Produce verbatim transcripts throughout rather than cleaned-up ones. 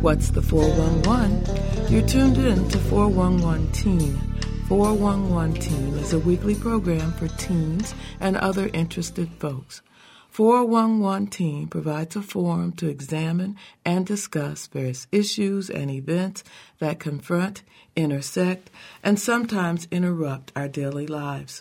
What's the four one one? You're tuned in to four one one Teen. four one one Teen is a weekly program for teens and other interested folks. four one one Teen provides a forum to examine and discuss various issues and events that confront, intersect, and sometimes interrupt our daily lives.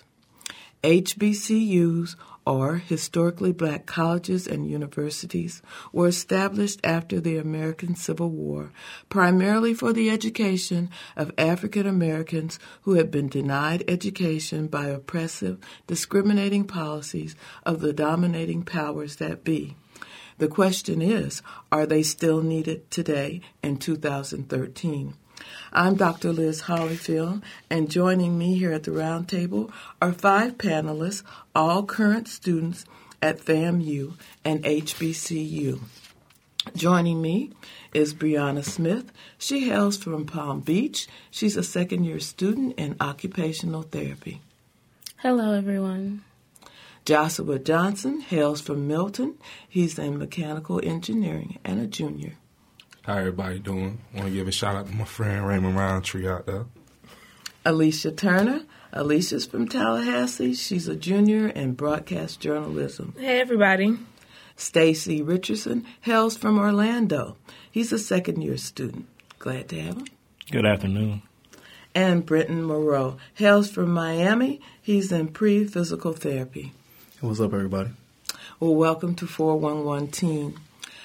H B C Us, or Historically Black Colleges and Universities, were established after the American Civil War, primarily for the education of African Americans who had been denied education by oppressive, discriminating policies of the dominating powers that be. The question is, are they still needed today in two thousand thirteen? I'm Doctor Liz Hollyfield, and joining me here at the round table are five panelists, all current students at FAMU and H B C U. Joining me is Brianna Smith. She hails from Palm Beach. She's a second-year student in occupational therapy. Hello, everyone. Joshua Johnson hails from Milton. He's in mechanical engineering and a junior. How everybody doing? Want to give a shout out to my friend Raymond Roundtree out there. Alicia Turner. Alicia's from Tallahassee. She's a junior in broadcast journalism. Hey, everybody. Stacy Richardson hails from Orlando. He's a second-year student. Glad to have him. Good afternoon. And Brenton Moreau hails from Miami. He's in pre-physical therapy. What's up, everybody? Well, welcome to four one one Teen.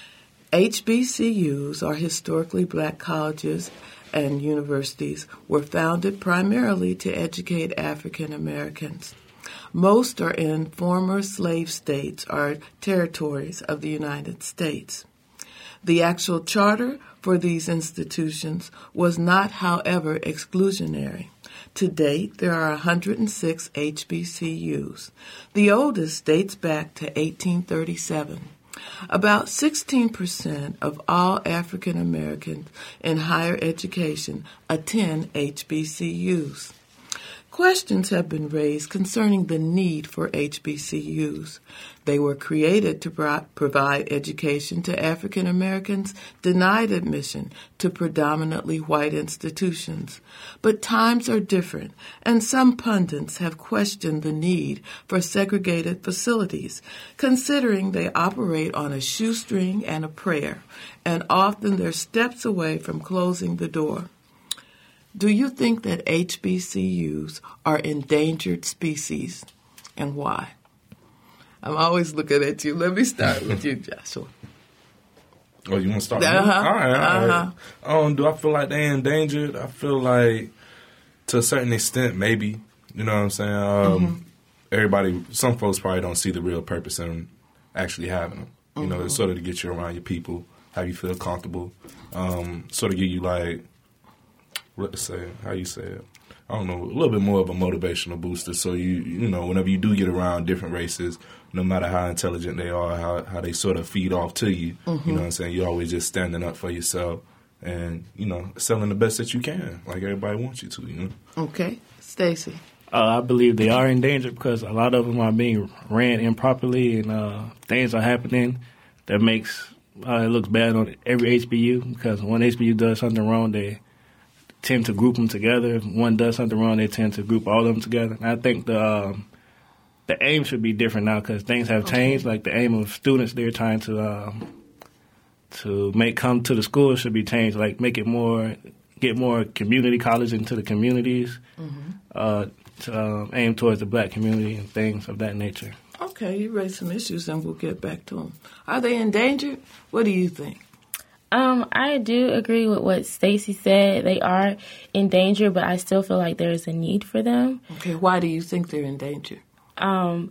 H B C Us, or Historically Black Colleges and Universities, were founded primarily to educate African Americans. Most are in former slave states or territories of the United States. The actual charter for these institutions was not, however, exclusionary. To date, there are one hundred six H B C Us. The oldest dates back to eighteen thirty-seven. About sixteen percent of all African Americans in higher education attend H B C Us. Questions have been raised concerning the need for H B C Us. They were created to pro- provide education to African Americans denied admission to predominantly white institutions. But times are different, and some pundits have questioned the need for segregated facilities, considering they operate on a shoestring and a prayer, and often they're steps away from closing the door. Do you think that H B C Us are endangered species, and why? I'm always looking at you. Let me start with you, Joshua. Oh, you want to start? Uh-huh. All right, all uh-huh. right. Um, do I feel like they're endangered? I feel like, to a certain extent, maybe. You know what I'm saying? Um, mm-hmm. Everybody, some folks probably don't see the real purpose in actually having them. You mm-hmm. know, it's sort of to get you around your people, have you feel comfortable, um, sort of give you like, what to say, how you say it, I don't know, a little bit more of a motivational booster. So, you you know, whenever you do get around different races, no matter how intelligent they are, how how they sort of feed off to you, mm-hmm. you know what I'm saying, you're always just standing up for yourself and, you know, selling the best that you can, like everybody wants you to, you know. Okay. Stacy. Uh, I believe they are in danger because a lot of them are being ran improperly and uh, things are happening that makes uh, it looks bad on every H B U because when H B U does something wrong, they tend to group them together. If one does something wrong, they tend to group all of them together. And I think the um, the aim should be different now because things have changed. Like the aim of students they're trying to um, to make come to the school should be changed. Like make it more, get more community college into the communities. Mm-hmm. Uh, to uh, aim towards the black community and things of that nature. Okay, you raised some issues, and we'll get back to them. Are they endangered? What do you think? Um, I do agree with what Stacy said. They are in danger, but I still feel like there is a need for them. Okay, why do you think they're in danger? Um,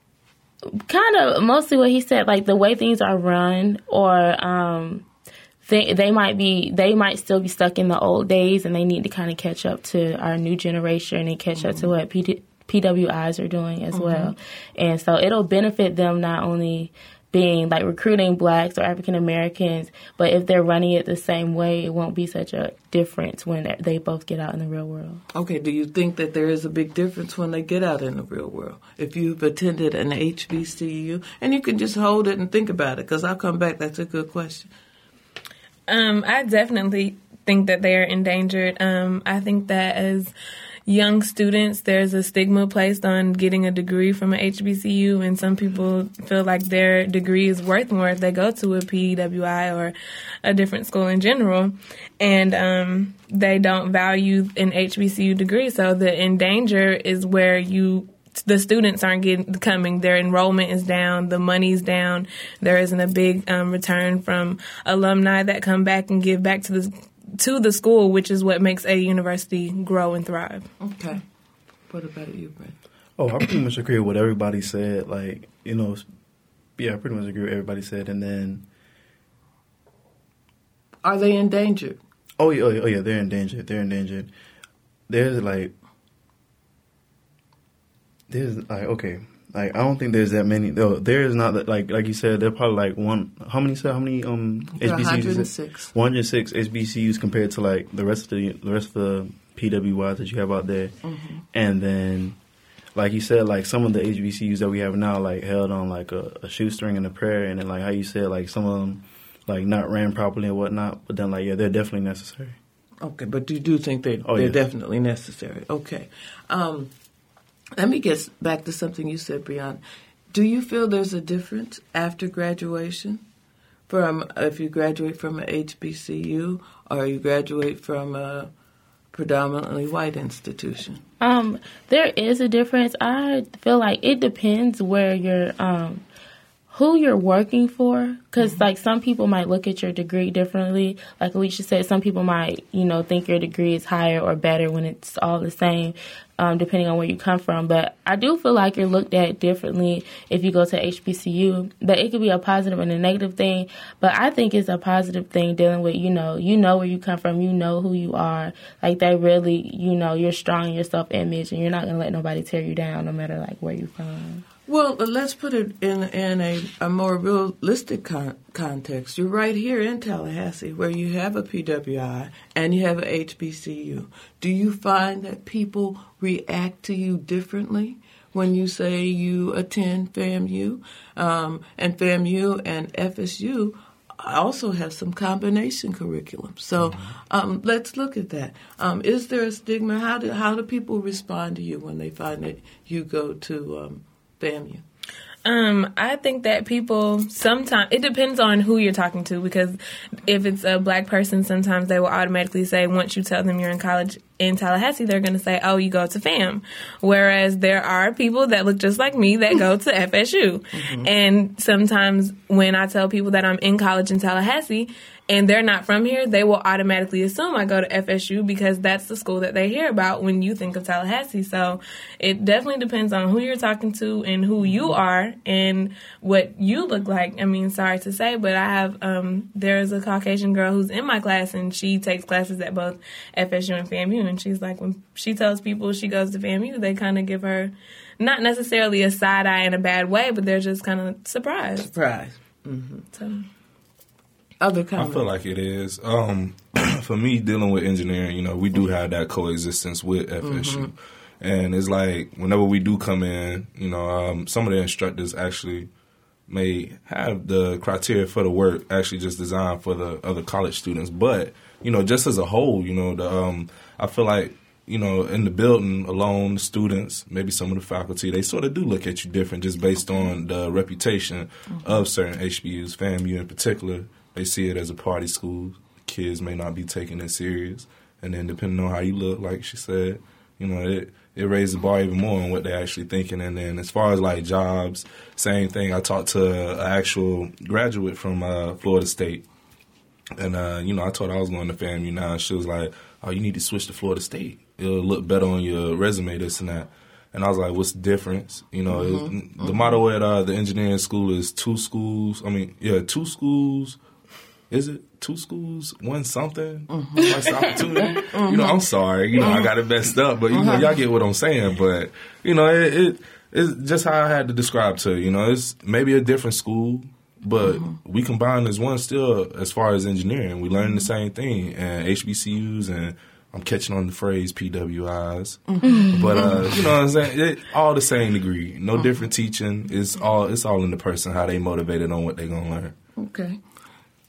kind of mostly what he said, like the way things are run, or um, they they might be they might still be stuck in the old days, and they need to kind of catch up to our new generation and catch mm-hmm. up to what P D, P W Is are doing as mm-hmm. well. And so it'll benefit them not only being like recruiting blacks or African Americans, but if they're running it the same way, it won't be such a difference when they both get out in the real world. Okay, do you think that there is a big difference when they get out in the real world? If you've attended an H B C U, and you can just hold it and think about it, because I'll come back, that's a good question. Um, I definitely think that they are endangered. Um, I think that as young students, there's a stigma placed on getting a degree from an H B C U, and some people feel like their degree is worth more if they go to a P W I or a different school in general, and um, they don't value an H B C U degree. So the endanger is where you the students aren't getting coming. Their enrollment is down. The money's down. There isn't a big um, return from alumni that come back and give back to the to the school, which is what makes a university grow and thrive. Okay. What about you, Brent? Oh, I pretty much agree with what everybody said. Like, you know, yeah, I pretty much agree with what everybody said. And then, are they endangered? Oh yeah, oh yeah, oh, yeah they're endangered. They're endangered. There's like, there's like, okay, like I don't think there's that many. Though there is not that like like you said. They're probably like one. How many? How many? Um, H B C Us? one hundred six. one hundred six H B C Us compared to like the rest of the the rest of the P W Is that you have out there, Mm-hmm. and then. Like you said, like some of the H B C Us that we have now, like held on like a, a shoestring and a prayer, and then like how you said, like some of them, like not ran properly and whatnot. But then, like yeah, they're definitely necessary. Okay, but you do think they Oh, they're yeah. definitely necessary. Okay, um, let me get back to something you said, Breonna. Do you feel there's a difference after graduation, from if you graduate from an H B C U or you graduate from a predominantly white institution? Um, there is a difference. I feel like it depends where you're, um, who you're working for. Because, mm-hmm. like, some people might look at your degree differently. Like Alicia said, some people might, you know, think your degree is higher or better when it's all the same, um, depending on where you come from. But I do feel like you're looked at differently if you go to H B C U. But it could be a positive and a negative thing. But I think it's a positive thing dealing with, you know, you know where you come from, you know who you are. Like, they really, you know, you're strong in your self-image, and you're not going to let nobody tear you down no matter, like, where you're from. Well, let's put it in in a, a more realistic con- context. You're right here in Tallahassee, where you have a P W I and you have an H B C U. Do you find that people react to you differently when you say you attend FAMU? Um, and FAMU and F S U also have some combination curriculum. So um, let's look at that. Um, is there a stigma? How do how do people respond to you when they find that you go to um, FAMU? Um, I think that people sometimes, it depends on who you're talking to, because if it's a black person, sometimes they will automatically say, once you tell them you're in college in Tallahassee, they're going to say, oh, you go to FAM. Whereas there are people that look just like me that go to F S U. Mm-hmm. And sometimes when I tell people that I'm in college in Tallahassee and they're not from here, they will automatically assume I go to F S U because that's the school that they hear about when you think of Tallahassee. So it definitely depends on who you're talking to and who you are and what you look like. I mean, sorry to say, but I have, um, there's a Caucasian girl who's in my class, and she takes classes at both F S U and FAMU. And she's like, when she tells people she goes to FAMU, they kind of give her not necessarily a side eye in a bad way, but they're just kind of surprised. Surprised. Mm-hmm. So. Other comments? I feel like it is. Um, for me, dealing with engineering, you know, we do have that coexistence with F S U. Mm-hmm. And it's like, whenever we do come in, you know, um, some of the instructors actually may have the criteria for the work actually just designed for the other college students. But, you know, just as a whole, you know, the um, I feel like, you know, in the building alone, the students, maybe some of the faculty, they sort of do look at you different just based on the reputation mm-hmm. of certain H B Us, FAMU in particular. They see it as a party school. Kids may not be taking it serious. And then depending on how you look, like she said, you know, it, it raises the bar even more on what they're actually thinking. And then as far as, like, jobs, same thing. I talked to an actual graduate from uh, Florida State. And, uh, you know, I told her I was going to FAMU now. And she was like, oh, you need to switch to Florida State. It'll look better on your resume, this and that. And I was like, what's the difference? You know, mm-hmm. it, the mm-hmm. motto at uh, the engineering school is two schools. I mean, yeah, two schools. Is it two schools, one something? Mm-hmm. First opportunity? Mm-hmm. You know, I'm sorry. You know, mm-hmm. I got it messed up. But, you know, y'all get what I'm saying. But, you know, it, it it's just how I had to describe to you. You know, it's maybe a different school, but mm-hmm. we combine as one still as far as engineering. We learn the same thing. And H B C Us, and I'm catching on the phrase P W Is. Mm-hmm. But, uh, you know what I'm saying? It, all the same degree. No mm-hmm. different teaching. It's all, it's all in the person, how they motivated on what they're going to learn. Okay.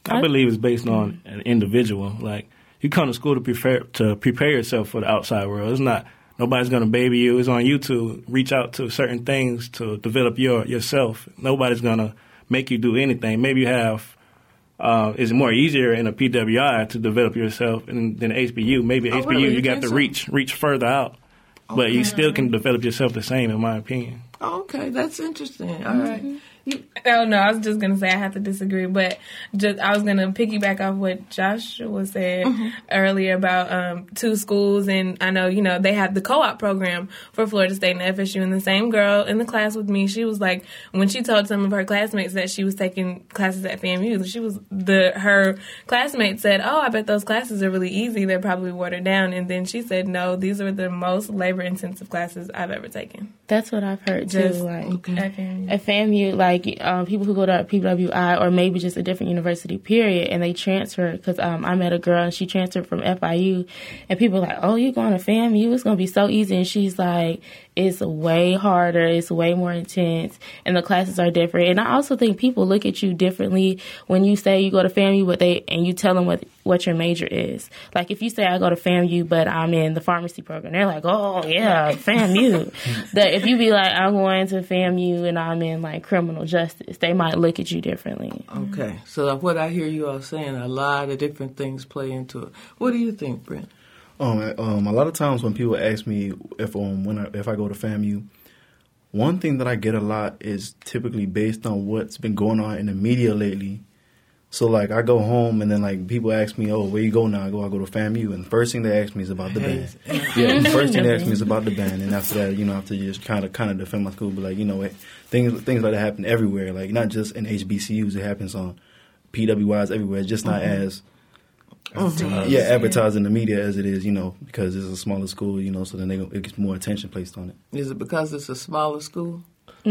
I believe it's based on an individual. Like, you come to school to prepare to prepare yourself for the outside world. It's not nobody's going to baby you. It's on you to reach out to certain things to develop your yourself. Nobody's going to make you do anything. Maybe you have. Uh, it's more easier in a P W I to develop yourself than, than H B U. Maybe Oh, H B U really? you got to So- reach reach further out, but you still can develop yourself the same, in my opinion. Oh, okay, that's interesting. All right. You, Oh no, I was just gonna say I have to disagree, but just I was gonna piggyback off what Joshua said earlier about um, two schools, and I know you know they have the co-op program for Florida State and F S U, and the same girl in the class with me, she was like when she told some of her classmates that she was taking classes at F A M U, she was the her classmates said, "Oh, I bet those classes are really easy. They're probably watered down," and then she said, "No, these are the most labor intensive classes I've ever taken." That's what I've heard too. Just Like F A M U. at FAMU, like um, people who go to P W I or maybe just a different university, period, and they transfer. Because um, I met a girl and she transferred from F I U, and people are like, "Oh, you going to FAMU? It's going to be so easy." And she's like, "It's way harder. It's way more intense, and the classes are different." And I also think people look at you differently when you say you go to FAMU, but they and you tell them what what your major is. Like if you say I go to FAMU, but I'm in the pharmacy program, they're like, "Oh yeah, FAMU." That if you be like, "I'm going to FAMU and I'm in like criminal justice," they might look at you differently. okay, so what I hear you all saying, a lot of different things play into it. What do you think, Brent? Um, um, a lot of times when people ask me if um when I, if I go to FAMU, one thing that I get a lot is typically based on what's been going on in the media lately. So like I go home and then like people ask me, "Oh, where you go now?" I go, "I go to FAMU," and the first thing they ask me is about the band. Yeah, the first thing they ask me is about the band, and after that, you know, after you just kind of kind of defend my school, but like you know, it, things things like that happen everywhere. Like not just in H B C Us, it happens on P W Is everywhere. It's just not as Uh, yeah, advertised in the media as it is, you know, because it's a smaller school, you know, so then they, it gets more attention placed on it. Is it because it's a smaller school?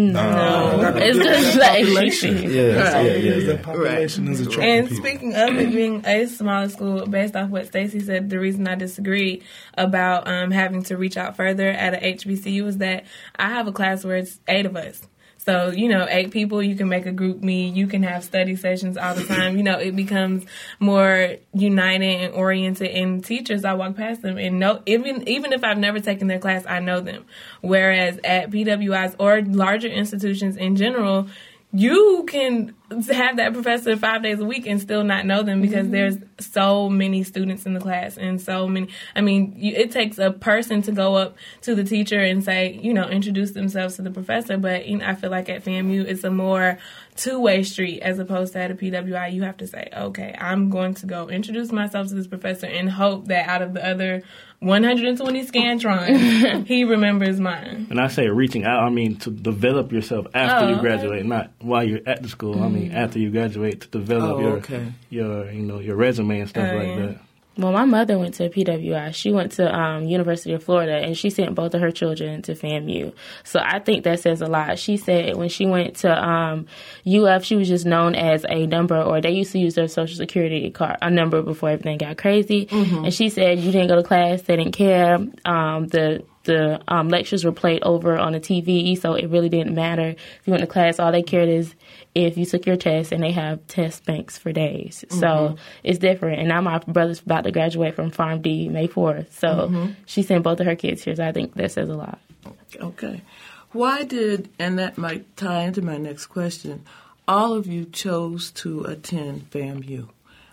No, It's just like Yeah, yeah, yeah, The yeah. population is attracting And people. speaking of it being a smaller school, based off what Stacey said, the reason I disagreed about um, having to reach out further at a H B C U is that I have a class where it's eight of us. So, you know, eight people, you can make a group meet, you can have study sessions all the time. You know, it becomes more united and oriented. And teachers, I walk past them and know, even even if I've never taken their class, I know them. Whereas at P W Is or larger institutions in general, you can have that professor five days a week and still not know them because mm-hmm. there's so many students in the class and so many. I mean, you, it takes a person to go up to the teacher and say, you know, introduce themselves to the professor. But you know, I feel like at FAMU, it's a more two-way street as opposed to at a P W I. You have to say, okay, I'm going to go introduce myself to this professor and hope that out of the other one hundred twenty Scantrons, he remembers mine. And I say reaching out, I mean to develop yourself after Oh, you okay. graduate, not while you're at the school. I mean after you graduate to develop Oh, your okay. your you know your resume and stuff Oh, like yeah. that. Well, my mother went to P W I. She went to um, University of Florida, and she sent both of her children to FAMU. So I think that says a lot. She said when she went to um, U F, she was just known as a number, or they used to use their Social Security card, a number before everything got crazy. Mm-hmm. And she said you didn't go to class, they didn't care. Um, the the um, lectures were played over on the T V, so it really didn't matter if you went to class. All they cared is if you took your test, and they have test banks for days. Mm-hmm. So it's different. And now my brother's about to graduate from PharmD May fourth. So mm-hmm. she sent both of her kids here. So I think that says a lot. Okay. Why did, and that might tie into my next question, all of you chose to attend FAMU?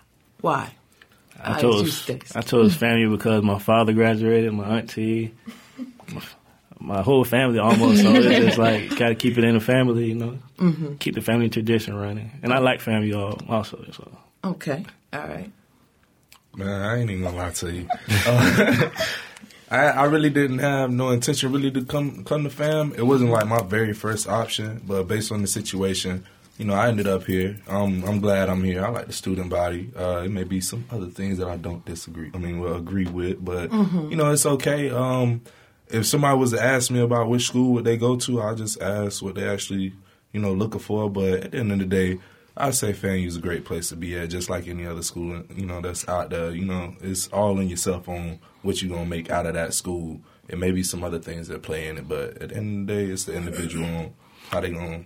Why? I chose I chose FAMU because my father graduated, my auntie, my, my whole family almost. So it's just like got to keep it in the family, you know, mm-hmm. keep the family tradition running. And I like FAMU also. So okay, all right. Man, I ain't even gonna lie to you. Uh, I, I really didn't have no intention really to come come to FAM. It wasn't like my very first option, but based on the situation, you know, I ended up here. Um, I'm glad I'm here. I like the student body. Uh, it may be some other things that I don't disagree. I mean, well, agree with, but mm-hmm. you know, it's okay. Um, if somebody was to ask me about which school would they go to, I'll just ask what they actually, you know, looking for. But at the end of the day, I'd say FAMU is a great place to be at, just like any other school, you know, that's out there. You know, it's all in yourself on what you're going to make out of that school. It may be some other things that play in it, but at the end of the day, it's the individual on how they going to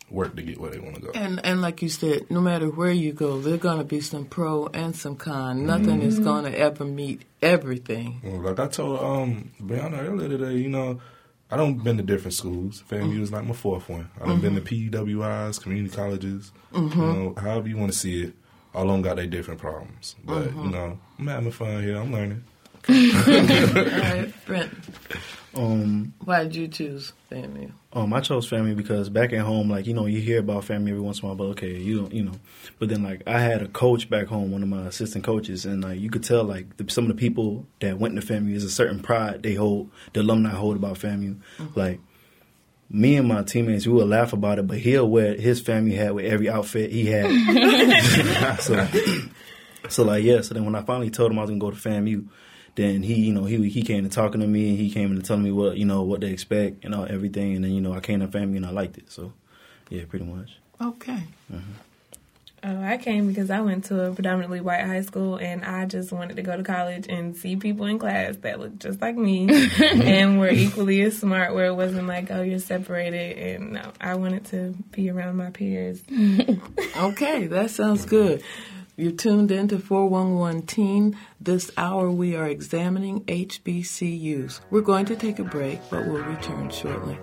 work to get where they want to go. And and like you said, no matter where you go, there are going to be some pro and some con. Nothing mm-hmm. is going to ever meet everything. Well, like I told um, Brianna earlier today, you know, I done been to different schools. FAMU mm-hmm. is like my fourth one. I done mm-hmm. been to P E W Is, community colleges, mm-hmm. you know, however you want to see it. All of them got their different problems. But, mm-hmm. you know, I'm having fun here. I'm learning. All right, Brent. Um, Why did you choose FAMU? Um, I chose FAMU because back at home, like, you know, you hear about FAMU every once in a while, but okay, you don't, you know. But then, like, I had a coach back home, one of my assistant coaches, and, like, you could tell, like, the, some of the people that went to FAMU, there's a certain pride they hold, the alumni hold about FAMU. Mm-hmm. Like, me and my teammates, we would laugh about it, but he'll wear his FAMU hat with every outfit he had. so, so, like, yeah, so then when I finally told him I was going to go to FAMU, then he, you know, he he came to talking to me, and he came to telling me what, you know, what to expect and all, everything. And then, you know, I came to FAMU and I liked it. So, yeah, pretty much. Okay. Mm-hmm. Oh, I came because I went to a predominantly white high school, and I just wanted to go to college and see people in class that looked just like me and were equally as smart, where it wasn't like, oh, you're separated. And no, I wanted to be around my peers. Okay, that sounds good. You're tuned in to four one one Teen. This hour we are examining H B C Us. We're going to take a break, but we'll return shortly.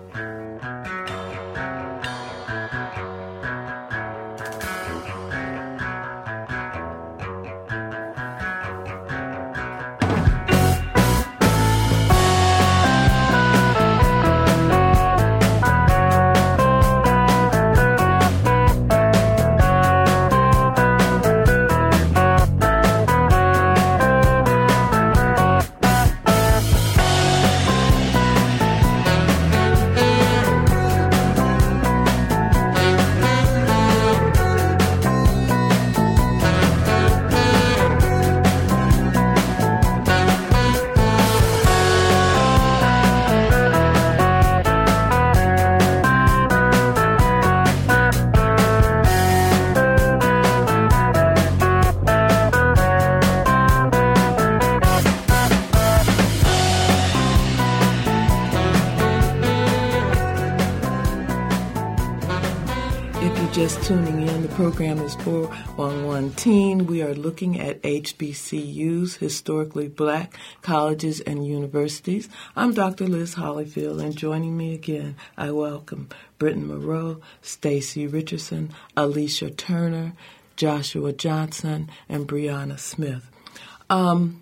Just tuning in, the program is four one one Teen. We are looking at H B C Us, historically black colleges and universities. I'm Doctor Liz Hollyfield, and joining me again, I welcome Britton Moreau, Stacy Richardson, Alicia Turner, Joshua Johnson, and Brianna Smith. Um,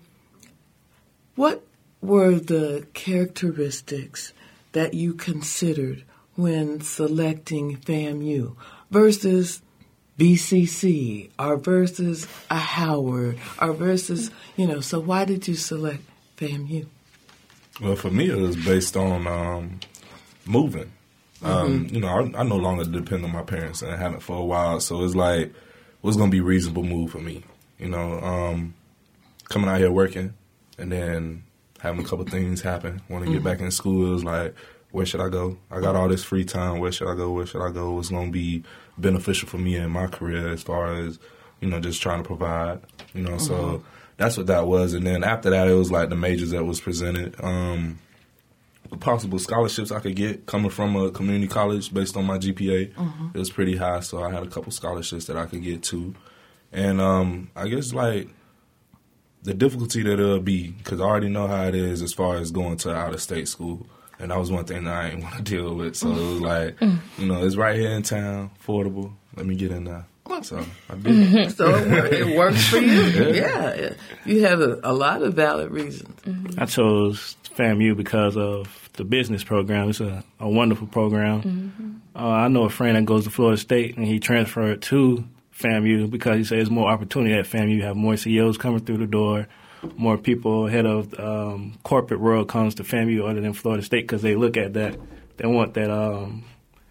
what were the characteristics that you considered when selecting FAMU versus B C C, or versus a Howard, or versus, you know, so why did you select FAMU? Well, for me, it was based on um, moving. Mm-hmm. Um, you know, I, I no longer depend on my parents, and I haven't for a while, so it's like, what's going to be a reasonable move for me? You know, um, coming out here working, and then having a couple things happen, want to get mm-hmm. back in school, it was like, where should I go? I got all this free time. Where should I go? Where should I go? What's going to be beneficial for me in my career as far as, you know, just trying to provide, you know, mm-hmm. so that's what that was. And then after that, it was like the majors that was presented, um, the possible scholarships I could get coming from a community college based on my G P A. Mm-hmm. It was pretty high, so I had a couple scholarships that I could get too. And um, I guess, like, the difficulty that it'll be, because I already know how it is as far as going to out-of-state school. And that was one thing that I didn't want to deal with. So it was like, you know, it's right here in town, affordable. Let me get in there. So I did. So it, it works for you. Yeah. yeah. You have a, a lot of valid reasons. Mm-hmm. I chose FAMU because of the business program. It's a, a wonderful program. Mm-hmm. Uh, I know a friend that goes to Florida State, and he transferred to FAMU because he said there's more opportunity at FAMU. You have more C E Os coming through the door. More people head of um, corporate world comes to FAMU other than Florida State because they look at that. They want that. Um,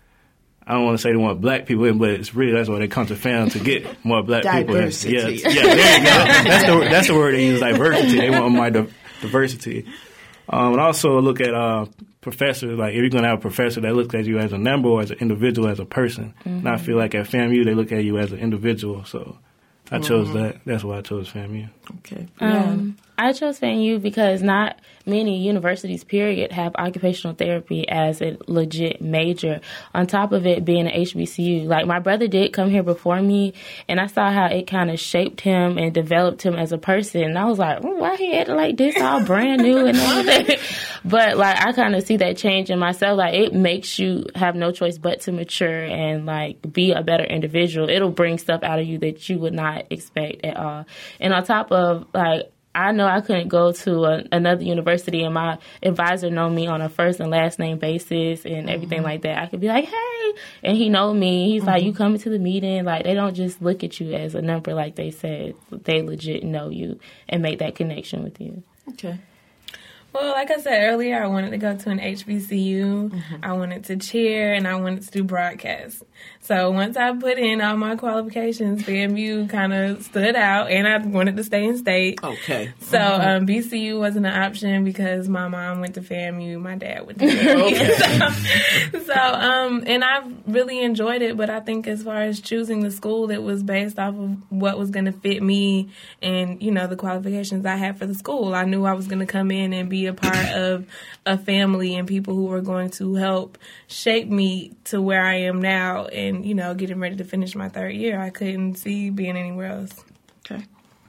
I don't want to say they want black people in, but it's really that's why they come to FAMU to get more black diversity. people in. Yeah, yeah, there you go. That's the that's the word they use, diversity. They want more di- diversity. Um, and also look at uh, professors. Like if you're going to have a professor that looks at you as a number or as an individual, as a person. Mm-hmm. And I feel like at FAMU they look at you as an individual. So. I chose mm-hmm. that. That's why I chose FAMU. Okay. Um, I I chose FAMU because not many universities, period, have occupational therapy as a legit major. On top of it being an H B C U, like my brother did come here before me, and I saw how it kind of shaped him and developed him as a person. And I was like, oh, why he acting like this, all brand new and everything? But like I kind of see that change in myself. Like it makes you have no choice but to mature and like be a better individual. It'll bring stuff out of you that you would not expect at all. And on top of like, I know I couldn't go to a, another university and my advisor know me on a first and last name basis and everything mm-hmm. like that. I could be like, hey, and he know me. He's mm-hmm. like, you coming to the meeting? Like, they don't just look at you as a number like they said. They legit know you and make that connection with you. Okay. Well, like I said earlier, I wanted to go to an H B C U. Mm-hmm. I wanted to cheer, and I wanted to do broadcast. So once I put in all my qualifications, FAMU kind of stood out, and I wanted to stay in state. Okay. So mm-hmm. um, B C U wasn't an option because my mom went to FAMU, my dad went to FAMU. Okay. so, so um, and I really enjoyed it, but I think as far as choosing the school, it was based off of what was going to fit me and, you know, the qualifications I had for the school. I knew I was going to come in and be a part of a family and people who were going to help shape me to where I am now and, you know, getting ready to finish my third year. I couldn't see being anywhere else. Okay.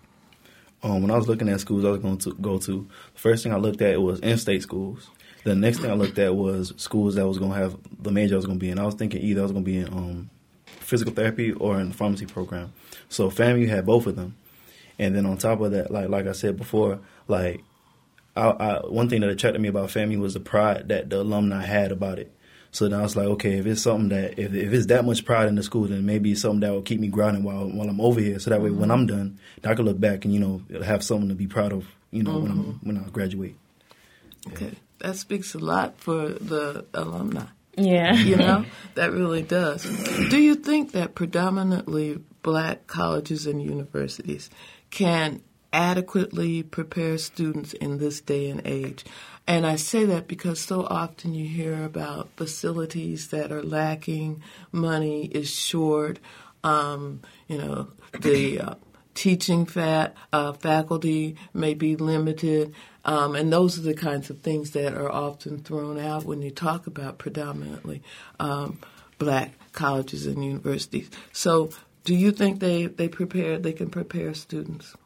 Um, when I was looking at schools I was going to go to, the first thing I looked at was in-state schools. The next thing I looked at was schools that was going to have the major I was going to be in. I was thinking either I was going to be in um, physical therapy or in the pharmacy program. So FAMU had both of them. And then on top of that, like like I said before, like, I, I, one thing that attracted me about FAMU was the pride that the alumni had about it. So then I was like, okay, if it's something that, if, if it's that much pride in the school, then maybe it's something that will keep me grounded while while I'm over here. So that way, mm-hmm. when I'm done, I can look back and, you know, have something to be proud of, you know, mm-hmm. when I'm, when I graduate. Okay, yeah. That speaks a lot for the alumni. Yeah, you know, that really does. Do you think that predominantly black colleges and universities can adequately prepare students in this day and age? And I say that because so often you hear about facilities that are lacking, money is short, um, you know, the uh, teaching fat, uh, faculty may be limited, um, and those are the kinds of things that are often thrown out when you talk about predominantly um, black colleges and universities. So do you think they, they prepare, they can prepare students?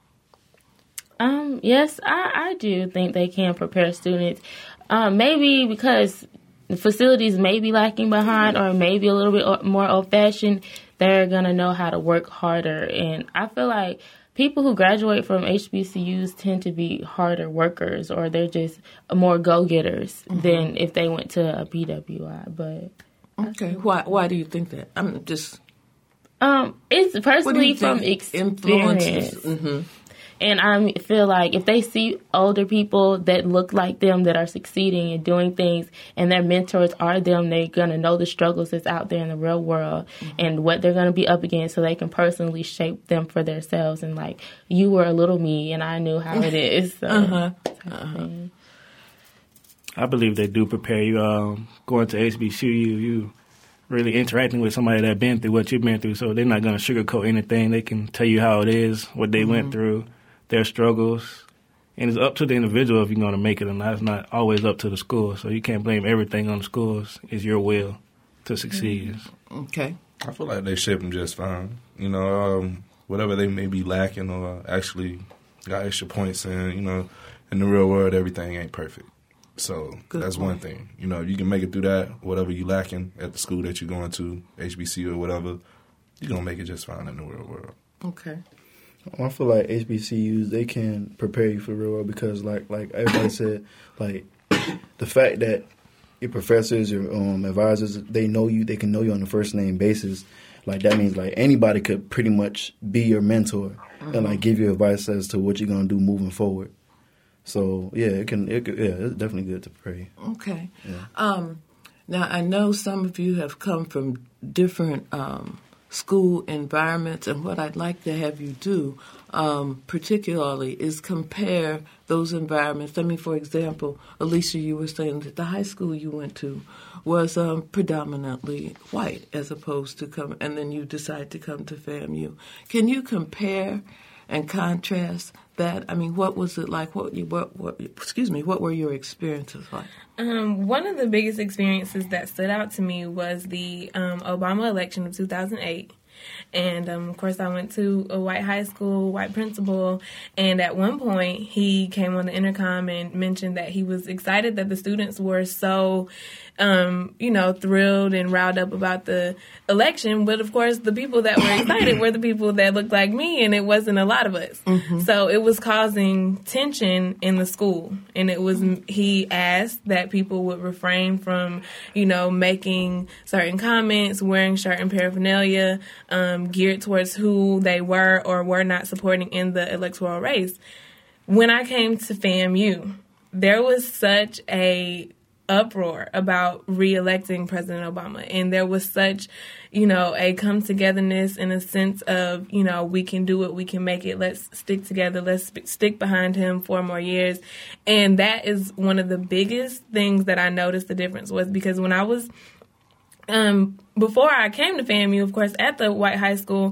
Um, yes, I, I do think they can prepare students. Um, maybe because the facilities may be lacking behind or maybe a little bit more old-fashioned, they're going to know how to work harder. And I feel like people who graduate from H B C Us tend to be harder workers or they're just more go-getters mm-hmm. than if they went to a P W I. But okay, why why do you think that? I'm just... Um, it's personally from experience. Mm-hmm. And I feel like if they see older people that look like them, that are succeeding and doing things, and their mentors are them, they're going to know the struggles that's out there in the real world mm-hmm. and what they're going to be up against so they can personally shape them for themselves. And, like, you were a little me, and I knew how it is. So, uh-huh. Uh-huh. I believe they do prepare you. Um, going to H B C U, you really interacting with somebody that's been through what you've been through, so they're not going to sugarcoat anything. They can tell you how it is, what they mm-hmm. went through, their struggles, and it's up to the individual if you're going to make it or not. It's not always up to the school, so you can't blame everything on the schools. It's your will to succeed. Okay. I feel like they shape them just fine. You know, um, whatever they may be lacking or actually got extra points in, you know, in the real world, everything ain't perfect. So Good that's point. One thing. You know, you can make it through that, whatever you lacking at the school that you're going to, H B C U or whatever, you're going to make it just fine in the real world. Okay. I feel like H B C Us, they can prepare you for the real world because, like like everybody said, like the fact that your professors, your um, advisors, they know you, they can know you on a first name basis. Like that means like anybody could pretty much be your mentor mm-hmm. and like give you advice as to what you're gonna do moving forward. So yeah, it can, it could, yeah, it's definitely good to pray. Okay. Yeah. Um, now I know some of you have come from different Um, school environments, and what I'd like to have you do um, particularly is compare those environments. I mean, for example, Alicia, you were saying that the high school you went to was um, predominantly white as opposed to come, and then you decided to come to FAMU. Can you compare and contrast that? I mean, what was it like? What, you, what, what excuse me, what were your experiences like? Um, one of the biggest experiences that stood out to me was the um, Obama election of two thousand eight. And, um, of course, I went to a white high school, white principal, and at one point he came on the intercom and mentioned that he was excited that the students were so, um, you know, thrilled and riled up about the election. But, of course, the people that were excited were the people that looked like me, and it wasn't a lot of us. Mm-hmm. So it was causing tension in the school. And it was, he asked that people would refrain from, you know, making certain comments, wearing certain paraphernalia, um, geared towards who they were or were not supporting in the electoral race. When I came to FAMU, there was such a uproar about re-electing President Obama, and there was such, you know, a come-togetherness and a sense of, you know, we can do it, we can make it, let's stick together, let's sp- stick behind him four more years. And that is one of the biggest things that I noticed the difference was, because when I was Um, before I came to FAMU, of course, at the white high school,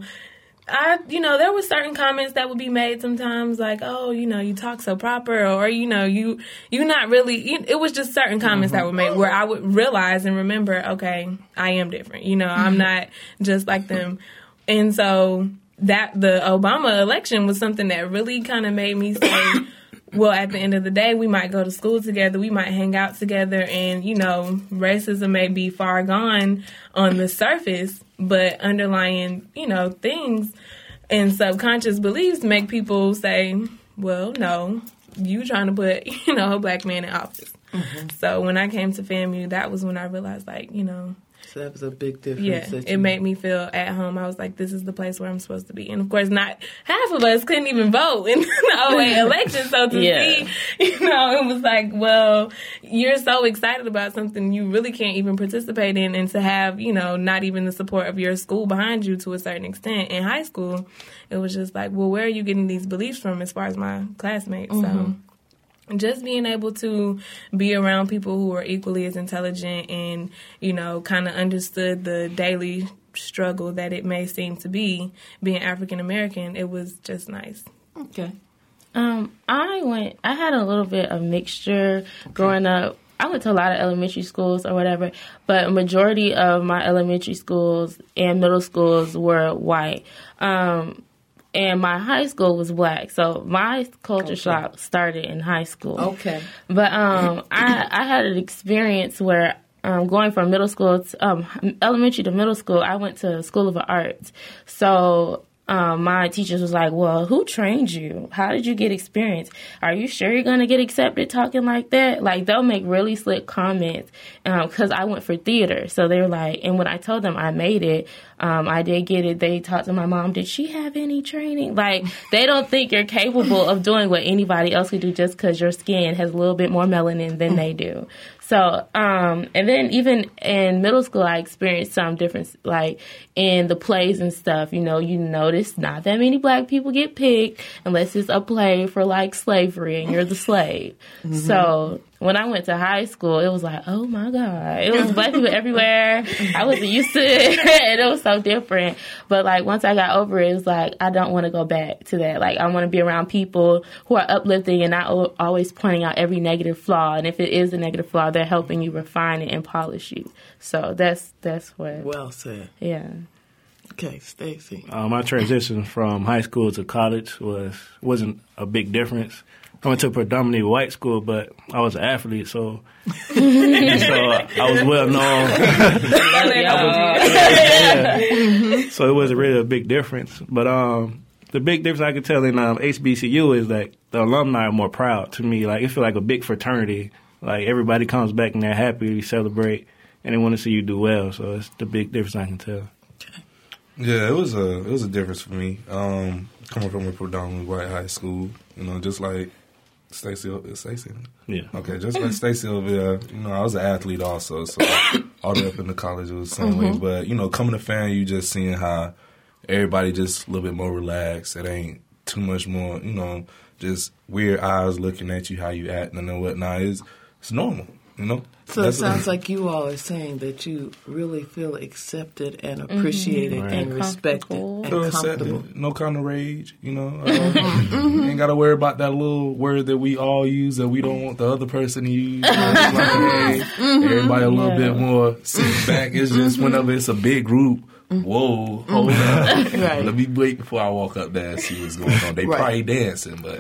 I, you know, there were certain comments that would be made sometimes, like, oh, you know, you talk so proper, or, you know, you, you not really, you, it was just certain comments mm-hmm. that were made where I would realize and remember, okay, I am different. You know, I'm not just like them. And so that, the Obama election was something that really kind of made me say, well, at the end of the day, we might go to school together, we might hang out together, and, you know, racism may be far gone on the surface, but underlying, you know, things and subconscious beliefs make people say, well, no, you trying to put, you know, a black man in office. Mm-hmm. So when I came to FAMU, that was when I realized, like, you know, so that was a big difference. Yeah, it made me feel at home. I was like, this is the place where I'm supposed to be. And, of course, not half of us couldn't even vote in the oh eight election. So to yeah. see, you know, it was like, well, you're so excited about something you really can't even participate in. And to have, you know, not even the support of your school behind you to a certain extent. In high school, it was just like, well, where are you getting these beliefs from as far as my classmates? Mm-hmm. So just being able to be around people who are equally as intelligent and, you know, kind of understood the daily struggle that it may seem to be being African American, it was just nice. Okay. Um, I went, I had a little bit of mixture growing up. I went to a lot of elementary schools or whatever, but a majority of my elementary schools and middle schools were white. Um, And my high school was black, so my culture okay. shock started in high school. Okay. But um, I, I had an experience where um, going from middle school, to, um, elementary to middle school, I went to School of the Arts. So um, my teachers was like, well, who trained you? How did you get experience? Are you sure you're going to get accepted talking like that? Like, they'll make really slick comments because um, I went for theater. So they were like, and when I told them I made it, Um, I did get it. They talked to my mom. Did she have any training? Like, they don't think you're capable of doing what anybody else could do just because your skin has a little bit more melanin than they do. So, um, and then even in middle school, I experienced some difference, like in the plays and stuff. You know, you notice not that many black people get picked unless it's a play for like slavery and you're the slave. Mm-hmm. So when I went to high school, it was like, oh my God, it was black people everywhere. I wasn't used to it, and it was so different. But like once I got over it, it was like I don't want to go back to that. Like I want to be around people who are uplifting and not o- always pointing out every negative flaw. And if it is a negative flaw, they're helping you refine it and polish you. So that's that's what. Well said. Yeah. Okay, Stacey. Uh, my transition from high school to college was wasn't a big difference. I went to a predominantly white school, but I was an athlete, so, so I was well known. I was, yeah. So it wasn't really a big difference. But um, the big difference I could tell in um, H B C U is that the alumni are more proud to me. Like, it feels like a big fraternity. Like, everybody comes back and they're happy, we celebrate, and they want to see you do well. So it's the big difference I can tell. Yeah, it was a it was a difference for me. Um, coming from a predominantly white high school, you know, just like Stacey, Stacey, yeah, okay, just like Stacey over there. You know, I was an athlete also, so all the way up into college it was the same mm-hmm. way. But you know, coming to FAMU, you just seeing how everybody just a little bit more relaxed. It ain't too much more, you know, just weird eyes looking at you, how you acting and whatnot. It's it's normal. You know. So That's it sounds a, like you all are saying that you really feel accepted and appreciated Mm-hmm. and Right. respected Comfortable. and feel comfortable. accepted, no kind of rage. You know, um, you ain't got to worry about that little word that we all use that we don't want the other person to use. You know, it's like, hey, everybody a little Yeah. bit more sit back. It's just whenever it's a big group. Whoa, hold up. Right. Let me wait before I walk up there and see what's going on. They Right. probably dancing, but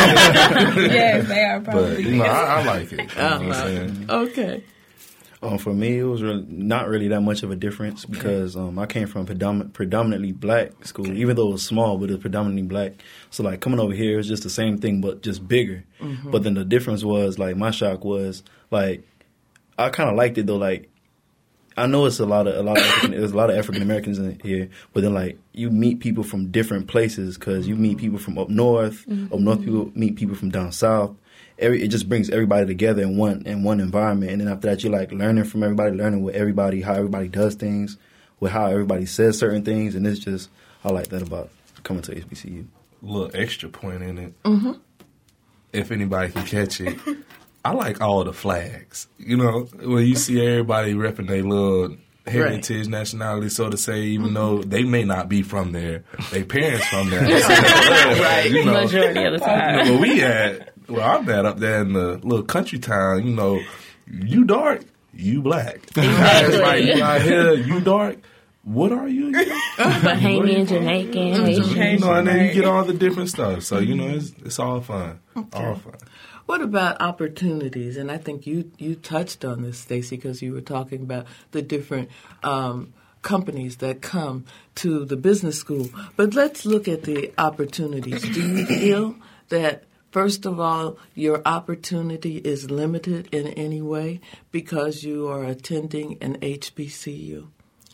Yes, they are but probably. you know, I, I like it. You know what I'm Uh-huh. saying? Okay. Um, for me, it was really, not really that much of a difference because um, I came from predomin- predominantly black school, even though it was small, but it was predominantly black. So, like, coming over here, it's just the same thing, but just bigger. Mm-hmm. But then the difference was, like, my shock was, like, I kind of liked it, though, like, I know it's a lot of a lot of African, there's a lot of African Americans in here, but then like you meet people from different places because you meet people from up north, Mm-hmm. up north people meet people from down south. Every it just brings everybody together in one in one environment, and then after that you're like learning from everybody, learning with everybody, how everybody does things, with how everybody says certain things, and it's just I like that about coming to H B C U. Little extra point in it. Mm-hmm. If anybody can catch it. I like all the flags. You know, when you see everybody repping their little heritage, nationality, so to say, even though they may not be from there, their parents from there. Right. You know, Majority of the time. you know, where we at, well, I'm at up there in the little country town, you know, you dark, you black. It's like, you out here, you dark, what are you again? Bahamian, Jamaican, You Haitian. know, and then you get all the different stuff. So, you know, it's, it's all fun. All fun. What about opportunities? And I think you, you touched on this, Stacey, because you were talking about the different um, companies that come to the business school. But let's look at the opportunities. Do you feel that, first of all, your opportunity is limited in any way because you are attending an H B C U?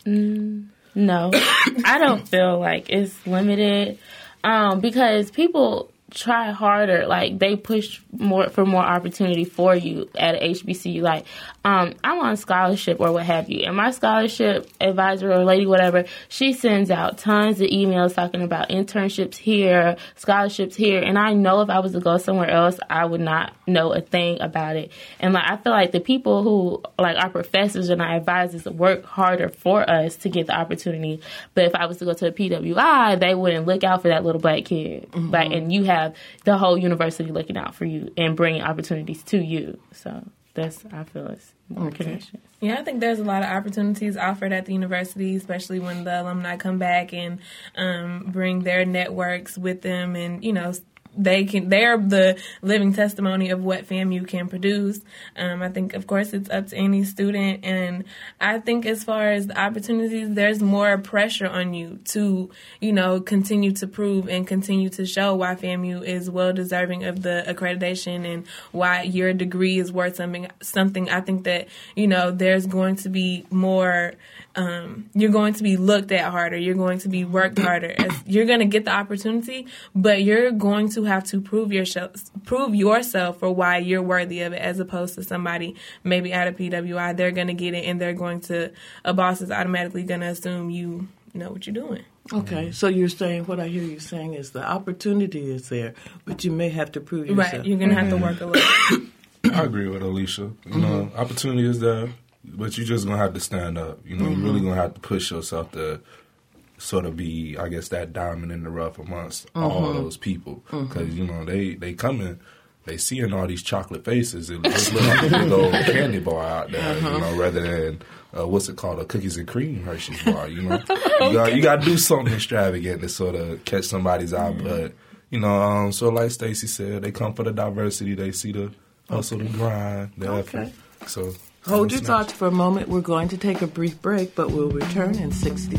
No, I don't feel like it's limited um, because people try harder. Like they push more for more opportunity for you at a H B C U. Like um, I'm on scholarship or what have you, and my scholarship advisor or lady, whatever, she sends out tons of emails talking about internships here, scholarships here, and I know if I was to go somewhere else, I would not know a thing about it. And like I feel like the people who like our professors and our advisors work harder for us to get the opportunity. But if I was to go to a P W I, they wouldn't look out for that little black kid. Mm-hmm. Like, and you have the whole university looking out for you and bringing opportunities to you. So that's, I feel it's more Okay. connections. Yeah, I think there's a lot of opportunities offered at the university, especially when the alumni come back and um, bring their networks with them, and you know. They can. They're the living testimony of what FAMU can produce. Um, I think, of course, it's up to any student, and I think as far as the opportunities, there's more pressure on you to, you know, continue to prove and continue to show why FAMU is well deserving of the accreditation and why your degree is worth something. Something I think that you know there's going to be more. Um, you're going to be looked at harder. You're going to be worked harder. As you're going to get the opportunity, but you're going to have to prove yourself, prove yourself for why you're worthy of it, as opposed to somebody maybe at a P W I. They're going to get it, and they're going to a boss is automatically going to assume you know what you're doing. Okay, so you're saying, what I hear you saying is the opportunity is there, but you may have to prove yourself. Right, you're going to have to work a little. I agree with Alicia. You know, mm-hmm. opportunity is there, but you're just gonna have to stand up. You know, mm-hmm. you're really gonna have to push yourself to sort of be, I guess, that diamond in the rough amongst mm-hmm. all those people. Because mm-hmm. you know, they they coming, they seeing all these chocolate faces. It looks like a big old candy bar out there. Uh-huh. You know, rather than uh, what's it called, a cookies and cream Hershey's bar. You know, okay. you got you got to do something extravagant to sort of catch somebody's eye. Mm-hmm. But you know, um, so like Stacey said, they come for the diversity. They see the hustle, okay. the grind, the okay. effort. So hold your thoughts for a moment. We're going to take a brief break, but we'll return in sixty.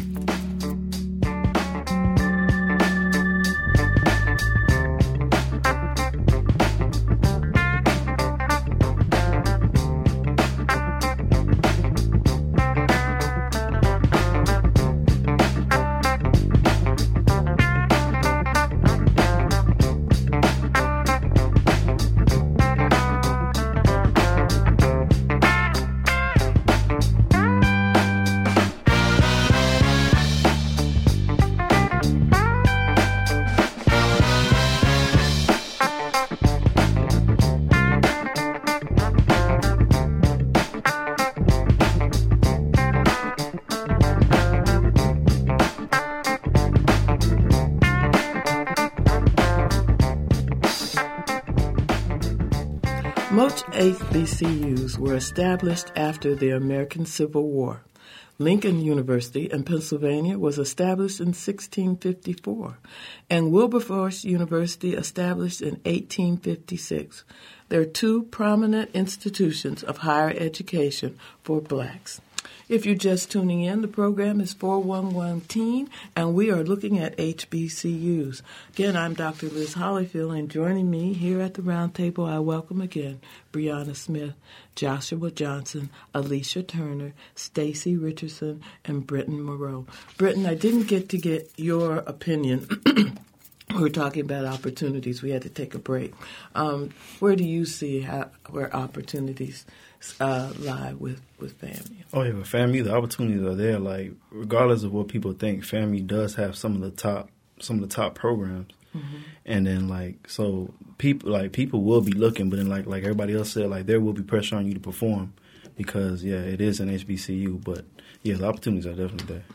H B C Us were established after the American Civil War. Lincoln University in Pennsylvania was established in sixteen fifty-four, and Wilberforce University established in eighteen fifty-six. There are two prominent institutions of higher education for blacks. If you're just tuning in, the program is four one one Teen, and we are looking at H B C Us. Again, I'm Doctor Liz Hollyfield, and joining me here at the round table, I welcome again Brianna Smith, Joshua Johnson, Alicia Turner, Stacy Richardson, and Britton Moreau. Britton, I didn't get to get your opinion. We were talking about opportunities. We had to take a break. Um, where do you see how, where opportunities uh, lie with, with FAMU? Oh, yeah, with FAMU, the opportunities are there. Like, regardless of what people think, FAMU does have some of the top some of the top programs. Mm-hmm. And then, like, so people like people will be looking, but then, like like everybody else said, like, there will be pressure on you to perform because, yeah, it is an H B C U. But, yeah, the opportunities are definitely there.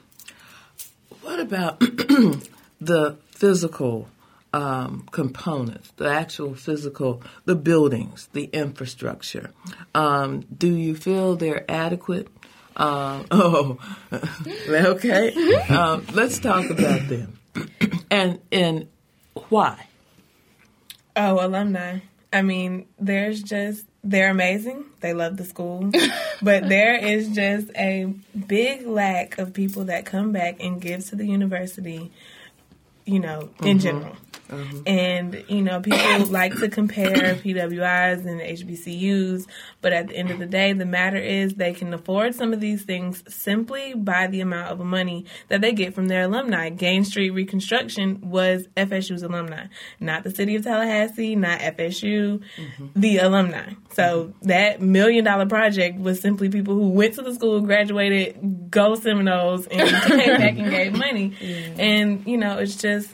What about the physical um, components, the actual physical, the buildings, the infrastructure? Um, do you feel they're adequate? Um, oh, okay. Um, let's talk about them. And and why? Oh, alumni. I mean, there's just, they're amazing. They love the school. But there is just a big lack of people that come back and give to the university, you know, in mm-hmm. general. Mm-hmm. And, you know, people like to compare P W Is and H B C Us, but at the end of the day, the matter is they can afford some of these things simply by the amount of money that they get from their alumni. Gain Street Reconstruction was F S U's alumni, not the city of Tallahassee, not F S U, mm-hmm. the alumni. So mm-hmm. that million dollar project was simply people who went to the school, graduated, go Seminoles, and came back and gave money. Yeah. And, you know, it's just,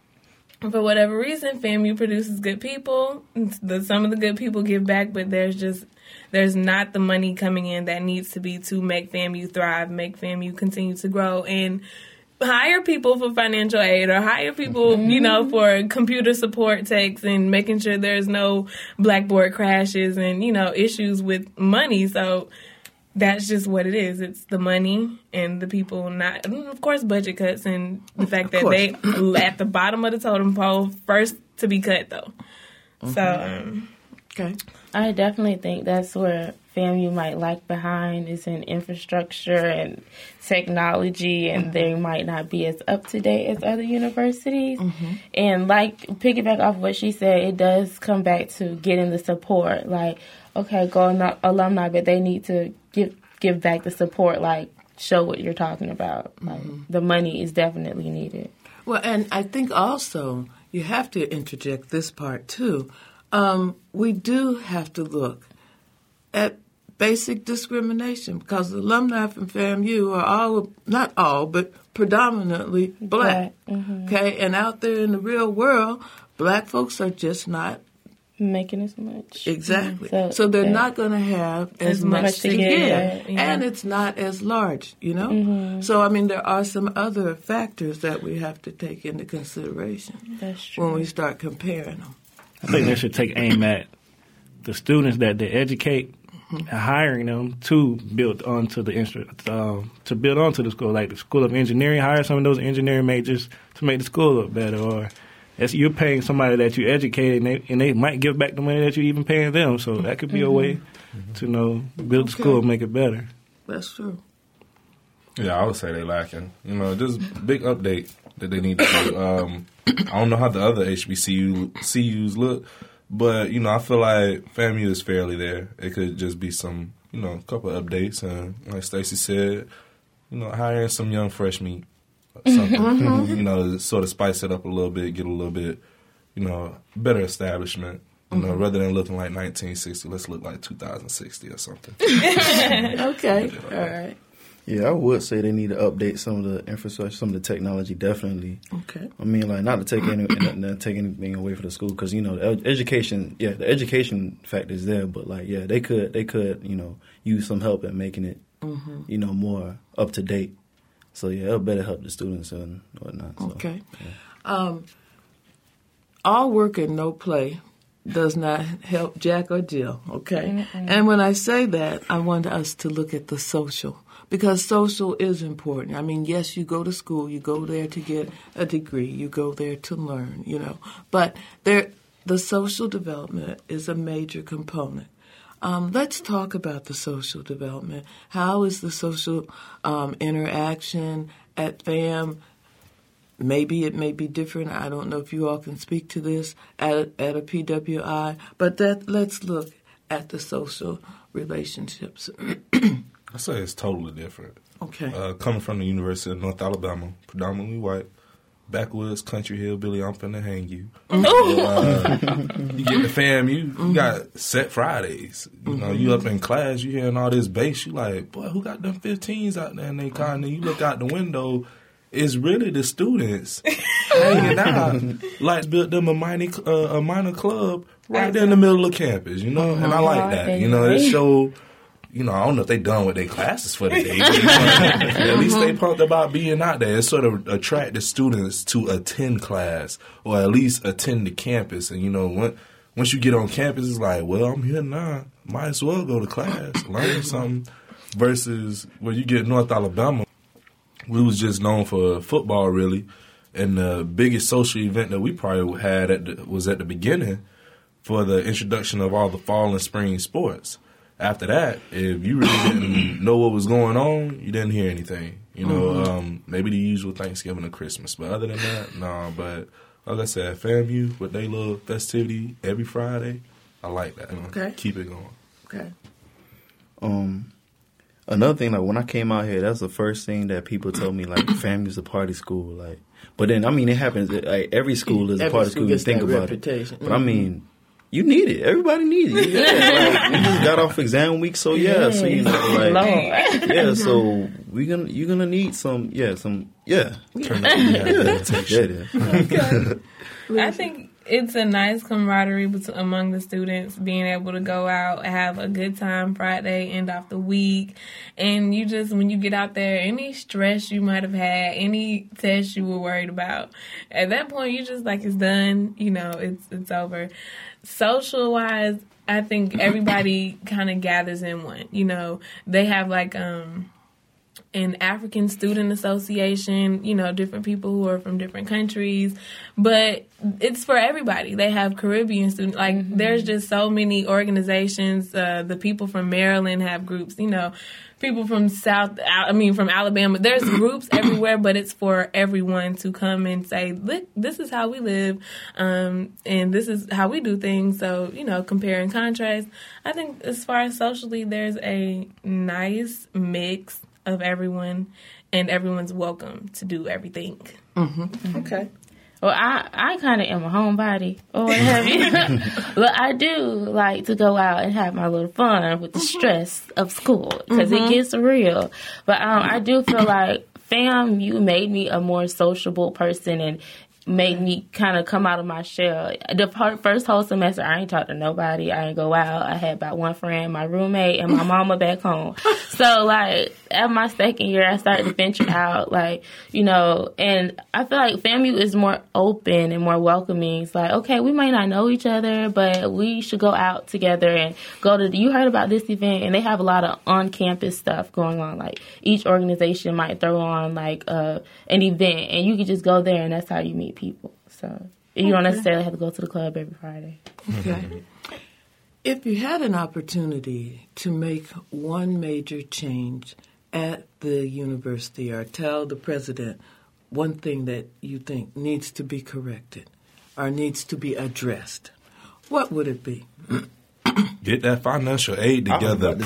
for whatever reason, FAMU produces good people. The, some of the good people give back, but there's just there's not the money coming in that needs to be to make FAMU thrive, make FAMU continue to grow, and hire people for financial aid or hire people, mm-hmm. you know, for computer support techs and making sure there's no Blackboard crashes and, you know, issues with money. So that's just what it is. It's the money and the people not, of course, budget cuts and the fact that they at the bottom of the totem pole, first to be cut, though. Mm-hmm. So, um, okay. I definitely think that's where FAMU might lag behind is in infrastructure and technology, and mm-hmm. they might not be as up to date as other universities. Mm-hmm. And like piggyback off what she said, it does come back to getting the support. Like, okay, go on alumni, but they need to give give back the support. Like, show what you're talking about. Like, mm-hmm. the money is definitely needed. Well, and I think also you have to interject this part too. Um, we do have to look at basic discrimination because the alumni from FAMU are all, not all, but predominantly black. Mm-hmm. Okay, and out there in the real world, black folks are just not making as much. Exactly. So, so they're yeah. not going to have as, as much, much to, to give. give. Yeah. And it's not as large, you know? Mm-hmm. So, I mean, there are some other factors that we have to take into consideration That's true. when we start comparing them. I think they should take aim at the students that they educate, mm-hmm. hiring them to build onto the instru- um, to build onto the school, like the School of Engineering, hire some of those engineering majors to make the school look better, or That's, you're paying somebody that you educated, and they, and they might give back the money that you're even paying them. So that could be mm-hmm. a way mm-hmm. to, you know, build the okay. school, make it better. That's true. Yeah, I would say they're lacking. You know, just big update that they need to do. Um, I don't know how the other H B C U C Us look, but, you know, I feel like FAMU is fairly there. It could just be some, you know, a couple of updates. And like Stacey said, you know, hiring some young fresh meat. Something, mm-hmm. you know, sort of spice it up a little bit, get a little bit, you know, better establishment. You know, mm-hmm. rather than looking like nineteen sixty, let's look like two thousand sixty or something. Okay, all right. Yeah, I would say they need to update some of the infrastructure, some of the technology, definitely. Okay. I mean, like, not to take any, not take anything away from the school, because, you know, the education, yeah, the education fact is there, but, like, yeah, they could, they could, you know, use some help in making it, mm-hmm. you know, more up to date. So, yeah, it'll better help the students and whatnot. So, okay. Yeah. Um, all work and no play does not help Jack or Jill, okay? Mm-mm. And when I say that, I want us to look at the social, because social is important. I mean, yes, you go to school, you go there to get a degree, you go there to learn, you know, but there, the social development is a major component. Um, let's talk about the social development. How is the social um, interaction at FAM? Maybe it may be different. I don't know if you all can speak to this at, at a P W I, but that let's look at the social relationships. I say it's totally different. Okay. Uh, coming from the University of North Alabama, predominantly white, backwoods, country, hillbilly, I'm finna hang you. uh, you get the FAM, you, you mm-hmm. got set Fridays. You mm-hmm. know, you up in class, you hearing all this bass, you like, boy, who got them fifteens out there in their car? And then you look out the window, it's really the students hanging out. Like, built them a minor, uh, a minor club right there in the middle of campus, you know? And I like that. You know, it show... You know, I don't know if they done with their classes for the day. But, you know, at least they pumped about being out there. It sort of attract the students to attend class or at least attend the campus. And, you know, when, once you get on campus, it's like, well, I'm here now. Might as well go to class, learn something. Versus when you get North Alabama, we was just known for football, really. And the biggest social event that we probably had at the, was at the beginning for the introduction of all the fall and spring sports. After that, if you really didn't know what was going on, you didn't hear anything. You know, mm-hmm. um, maybe the usual Thanksgiving or Christmas. But other than that, no. Nah, but like I said, FAMU with their little festivity every Friday, I like that. Okay. Keep it going. Okay. Um, another thing, like when I came out here, that's the first thing that people told me, like, FAMU's a party school. Like, but then, I mean, it happens. Like, every school is every a party school school. You think about reputation. it. But mm-hmm. I mean, you need it. Everybody needs it. Yeah, like, we just got off exam week, so yeah. So you know, like, yeah. So we gonna you're gonna need some, yeah, some, yeah. Turn up yeah. Okay. I think it's a nice camaraderie between, among the students, being able to go out, have a good time Friday, end off the week, and you just, when you get out there, any stress you might have had, any test you were worried about, at that point you just like, it's done. You know, it's it's over. Social wise, I think everybody kind of gathers in one. You know, they have like um, an African Student Association, you know, different people who are from different countries, but it's for everybody. They have Caribbean students. Like, mm-hmm. there's just so many organizations. Uh, the people from Maryland have groups, you know, people from South, I mean, from Alabama. There's groups everywhere, but it's for everyone to come and say, look, this is how we live, um, and this is how we do things. So, you know, compare and contrast. I think as far as socially, there's a nice mix of everyone, and everyone's welcome to do everything. Mm-hmm. Okay. Well, I, I kind of am a homebody or what have you. But I do like to go out and have my little fun with the stress of school because mm-hmm. it gets real. But um, I do feel like, fam, you made me a more sociable person and made me kind of come out of my shell. The part, first whole semester, I ain't talk to nobody. I ain't go out. I had about one friend, my roommate, and my mama back home. So, like, at my second year, I started to venture out, like, you know, and I feel like FAMU is more open and more welcoming. It's like, okay, we might not know each other, but we should go out together and go to, you heard about this event, and they have a lot of on-campus stuff going on. Like, each organization might throw on, like, uh, an event, and you can just go there, and that's how you meet people. So you okay. don't necessarily have to go to the club every Friday. Okay. If you had an opportunity to make one major change at the university or tell the president one thing that you think needs to be corrected or needs to be addressed, what would it be? Get that financial aid together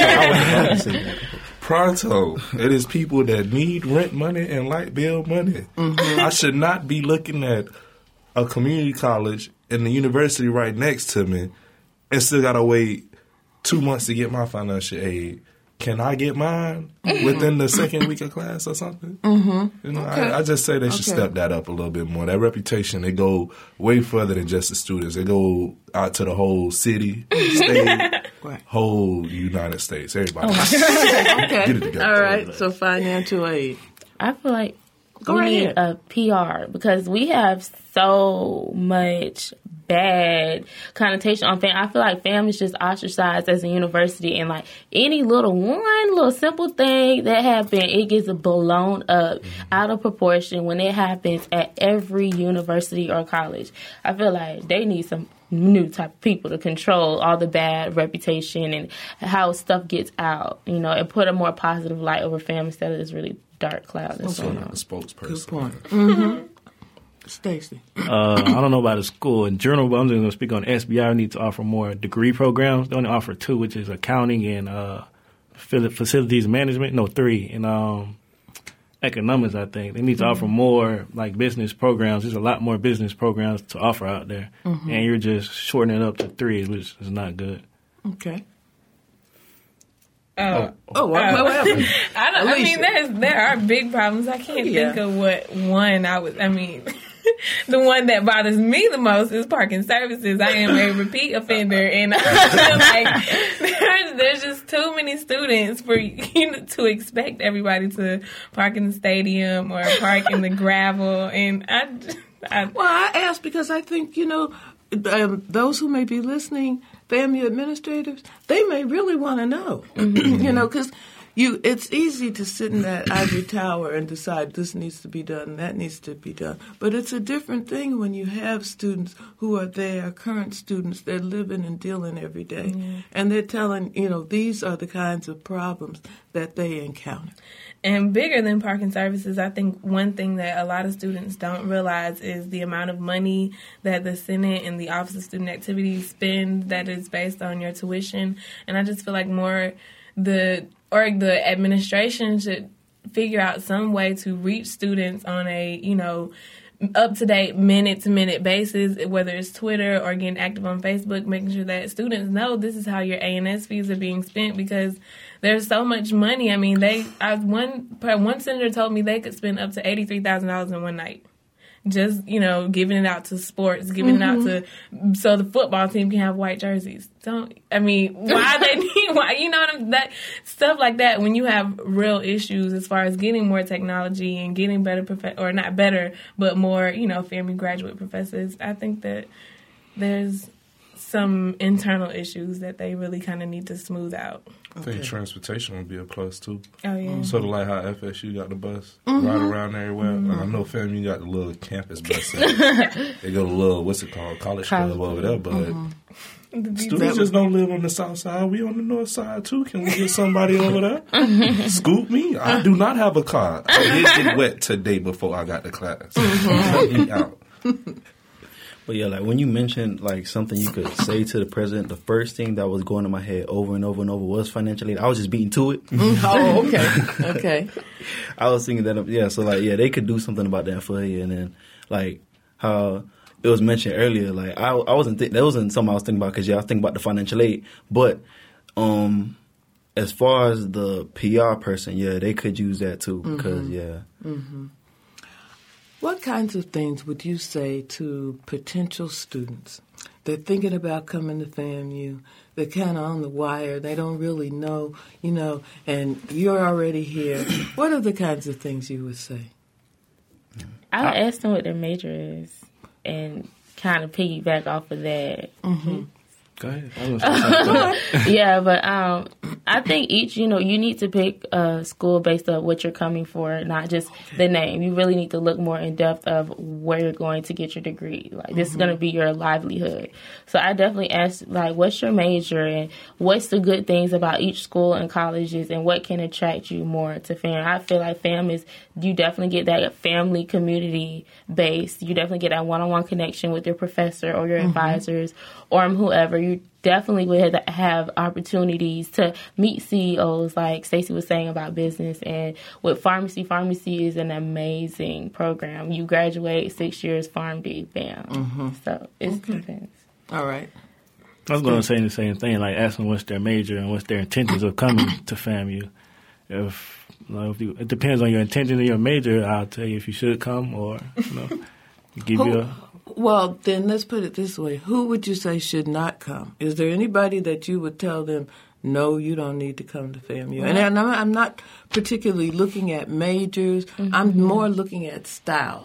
pronto. Pronto. It is people that need rent money and light bill money. Mm-hmm. I should not be looking at a community college and the university right next to me and still got to wait two months to get my financial aid. Can I get mine mm-hmm. within the second week of class or something? Mm-hmm. You know, okay. I, I just say they should okay. step that up a little bit more. That reputation, they go way further than just the students. They go out to the whole city, state, right. whole United States. Everybody. Oh, okay. Get it together. All right. So financial aid. I feel like Go we right need ahead. a P R because we have so much bad connotation on FAM. I feel like FAM is just ostracized as a university, and like any little one little simple thing that happened, it gets blown up mm-hmm. out of proportion when it happens at every university or college. I feel like they need some new type of people to control all the bad reputation and how stuff gets out, you know, and put a more positive light over FAM instead of this really dark cloud that's okay. going on. A spokesperson. Good point. Mm-hmm. Stacey. Uh, I don't know about the school. In general, but I'm just going to speak on S B I. We need to offer more degree programs. They only offer two, which is accounting and uh, facilities management. No, three. And um, economics, I think. They need to mm-hmm. offer more like business programs. There's a lot more business programs to offer out there. Mm-hmm. And you're just shortening it up to three, which is not good. Okay. Uh, oh, what, uh, what happened? I, don't, I mean, there's, there are big problems. I can't yeah. think of what one I was, I mean, the one that bothers me the most is parking services. I am a repeat offender, and I feel like there's, there's just too many students for you know, to expect everybody to park in the stadium or park in the gravel. And I, I well, I asked because I think, you know, um, those who may be listening, FAMU administrators, they may really want to know, mm-hmm. you know, because you, it's easy to sit in that ivory tower and decide this needs to be done, that needs to be done. But it's a different thing when you have students who are there, current students, they're living and dealing every day. Mm-hmm. And they're telling, you know, these are the kinds of problems that they encounter. And bigger than parking services, I think one thing that a lot of students don't realize is the amount of money that the Senate and the Office of Student Activities spend that is based on your tuition. And I just feel like more the or the administration should figure out some way to reach students on a, you know, up-to-date minute-to-minute basis, whether it's Twitter or getting active on Facebook, making sure that students know this is how your A and S fees are being spent, because there's so much money. I mean, they I, one one senator told me they could spend up to eighty-three thousand dollars in one night. Just, you know, giving it out to sports, giving mm-hmm. it out to, so the football team can have white jerseys. Don't, I mean, why they need, why, you know what I'm, that, stuff like that, when you have real issues as far as getting more technology and getting better, prof- or not better, but more, you know, FAMU graduate professors, I think that there's some internal issues that they really kind of need to smooth out. I think okay. transportation would be a plus, too. Oh, yeah. Mm-hmm. Sort of like how F S U got the bus, mm-hmm. ride around everywhere. Mm-hmm. And I know FAMU got the little campus bus. They go to little, what's it called, college club over there. But mm-hmm. students just don't live on the south side. We on the north side, too. Can we get somebody over there? Scoop me? I do not have a car. I did get wet today before I got to class. Mm-hmm. Let me out. But yeah, like when you mentioned like something you could say to the president, the first thing that was going in my head over and over and over was financial aid. I was just beating to it. Oh, okay, okay. I was thinking that, yeah. So like, yeah, they could do something about that for you. And then like how it was mentioned earlier, like I, I wasn't th- that wasn't something I was thinking about because yeah, I was thinking about the financial aid. But um, as far as the P R person, yeah, they could use that too because mm-hmm. yeah. Mm-hmm. What kinds of things would you say to potential students? They're thinking about coming to FAMU. They're kind of on the wire. They don't really know, you know, and you're already here. What are the kinds of things you would say? I would ask them what their major is and kind of piggyback off of that. Mm-hmm. Go ahead. Yeah, but um, I think each, you know, you need to pick a school based on what you're coming for, not just okay. the name. You really need to look more in depth of where you're going to get your degree. Like, mm-hmm. this is going to be your livelihood. So I definitely ask, like, what's your major and what's the good things about each school and colleges and what can attract you more to FAM. I feel like FAM is, you definitely get that family community base. You definitely get that one-on-one connection with your professor or your mm-hmm. advisors or whoever. You definitely would have opportunities to meet C E Os, like Stacey was saying about business. And with pharmacy, pharmacy is an amazing program. You graduate six years PharmD, bam. Mm-hmm. So it okay. depends. All right. I was going to say the same thing, like asking what's their major and what's their intentions of coming to FAMU. If, you know, if you, it depends on your intention of your major, I'll tell you if you should come or, you know, give Who, you a... Well, then let's put it this way. Who would you say should not come? Is there anybody that you would tell them, no, you don't need to come to FAMU? Mm-hmm. And I'm not particularly looking at majors. Mm-hmm. I'm more looking at styles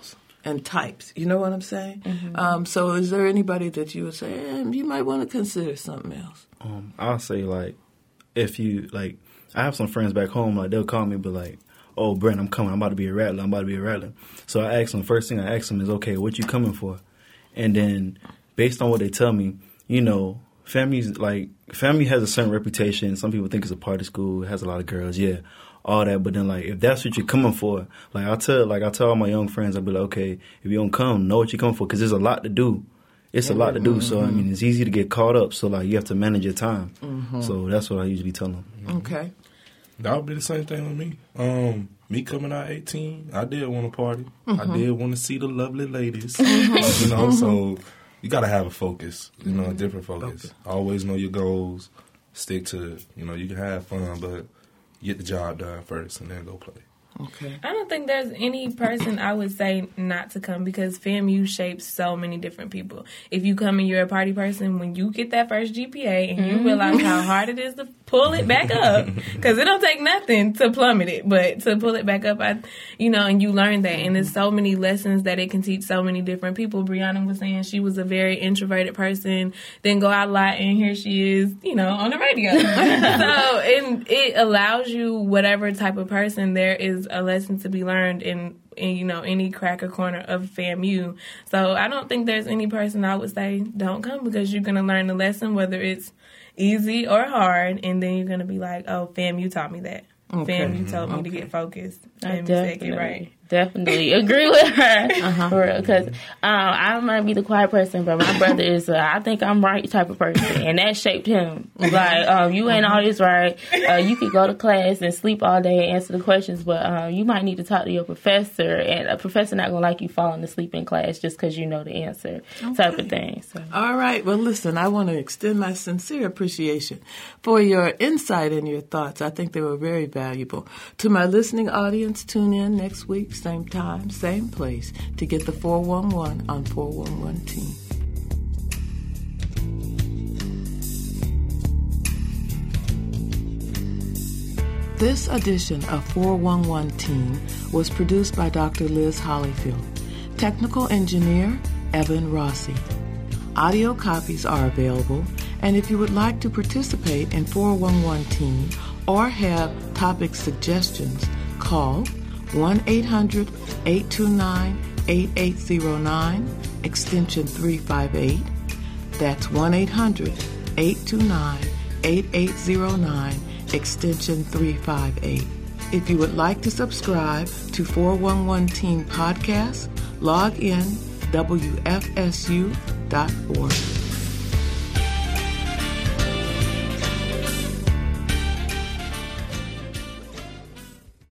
and types. You know what I'm saying? Mm-hmm. Um, so is there anybody that you would say, eh, you might want to consider something else? Um, I'll say, like, if you, like, I have some friends back home, like, they'll call me, but like, oh, Brent, I'm coming. I'm about to be a rattler. I'm about to be a rattler. So I ask them, first thing I ask them is, okay, what you coming for? And then based on what they tell me, you know, family's, like, family has a certain reputation. Some people think it's a party school. It has a lot of girls. Yeah, all that. But then, like, if that's what you're coming for, like, I tell, like, I tell all my young friends, I'll be like, okay, if you don't come, know what you're coming for, because there's a lot to do. It's a lot to do. Mm-hmm. So, I mean, it's easy to get caught up. So, like, you have to manage your time. Mm-hmm. So that's what I usually tell them. Okay. That would be the same thing with me. Um, me coming out eighteen, I did want to party. Mm-hmm. I did want to see the lovely ladies. Mm-hmm. You know, so you got to have a focus, you know, a different focus. Okay. Always know your goals, stick to it. You know, you can have fun, but get the job done first and then go play. Okay. I don't think there's any person I would say not to come because FAMU shapes so many different people. If you come and you're a party person, when you get that first G P A and you realize how hard it is to pull it back up, because it don't take nothing to plummet it, but to pull it back up, I, you know, and you learn that. And there's so many lessons that it can teach so many different people. Brianna was saying she was a very introverted person, didn't go out a lot, and here she is, you know, on the radio. So and it allows you, whatever type of person, there is a lesson to be learned in, in, you know, any crack or corner of FAMU. So I don't think there's any person I would say don't come, because you're going to learn the lesson, whether it's easy or hard, and then you're going to be like, oh, FAMU taught me that. Okay. FAMU told me okay. to get focused. I FAMU definitely, said get right. definitely agree with her. Uh-huh. For real, because um, I might be the quiet person, but my brother is, uh, I think I'm right type of person, and that shaped him. Like, um, you ain't always right. Uh, you could go to class and sleep all day and answer the questions, but um, you might need to talk to your professor, and a professor not gonna like you falling asleep in class just because you know the answer, okay. type of thing. So. All right. Well, listen, I want to extend my sincere appreciation for your insight and your thoughts. I think they were very valuable. To my listening audience, tune in next week, same time, same place, to get the four one one on four one one Teen. This edition of four one one Teen was produced by Doctor Liz Hollyfield. Technical engineer, Evan Rossi. Audio copies are available, and if you would like to participate in four one one Teen or have topic suggestions, call one eight hundred eight two nine eight eight zero nine, extension three five eight. That's one eight hundred eight two nine eight eight zero nine, extension three five eight. If you would like to subscribe to four one one Teen Podcast, log in W F S U dot org.